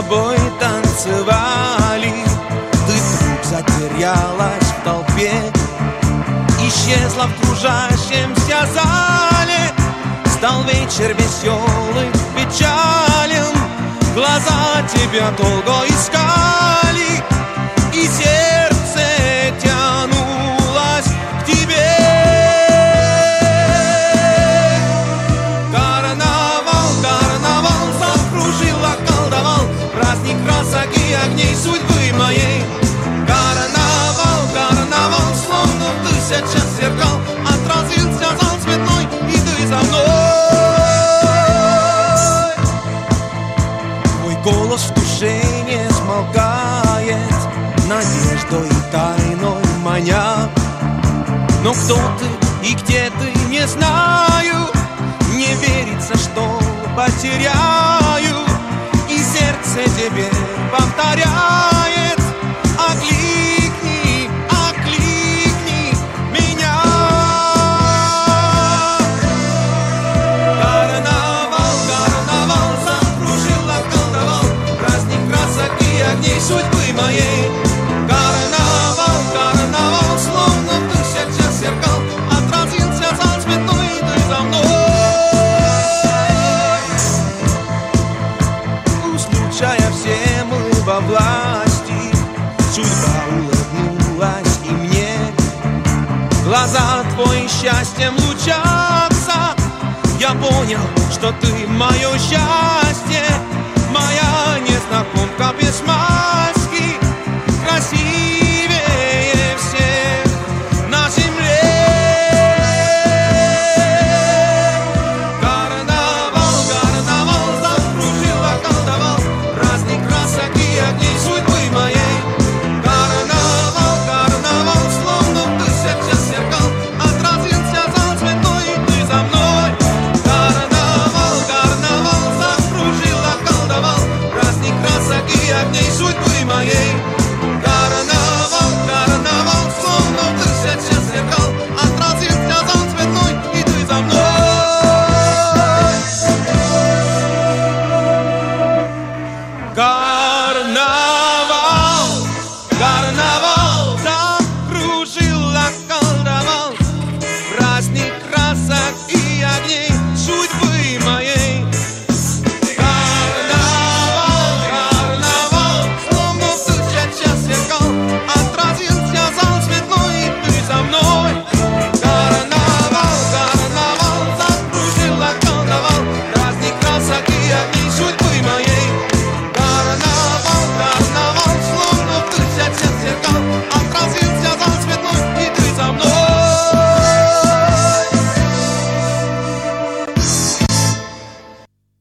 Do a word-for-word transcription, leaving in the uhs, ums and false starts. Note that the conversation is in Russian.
тобой танцевали. Ты вдруг затерялась в толпе, исчезла в кружащемся зале. Стал вечер веселый, печален, глаза тебя долго искали, и сердце тянулось к тебе. Карнавал, карнавал закружил, околдовал, праздник красок и огней судьбы моей. Карнавал, карнавал, словно в тысяча зеркал отразился зал цветной, и ты за мной. Твой голос в душе не смолкает, надеждой и тайной маня. Но кто ты и где ты, не знаю, не верится, что потеряю, и сердце тебе повторяет: окликни, окликни меня. Карнавал, карнавал закружил, околдовал, праздник красок и огней судьбы моей. Карнавал, карнавал, словно в тысяча зеркал отразился зал цветной, и ты за мной. У случая все мы во власти, судьба улыбнулась и мне. Глаза твои счастьем лучатся, я понял, что ты мое счастье, моя незнакомка без масти.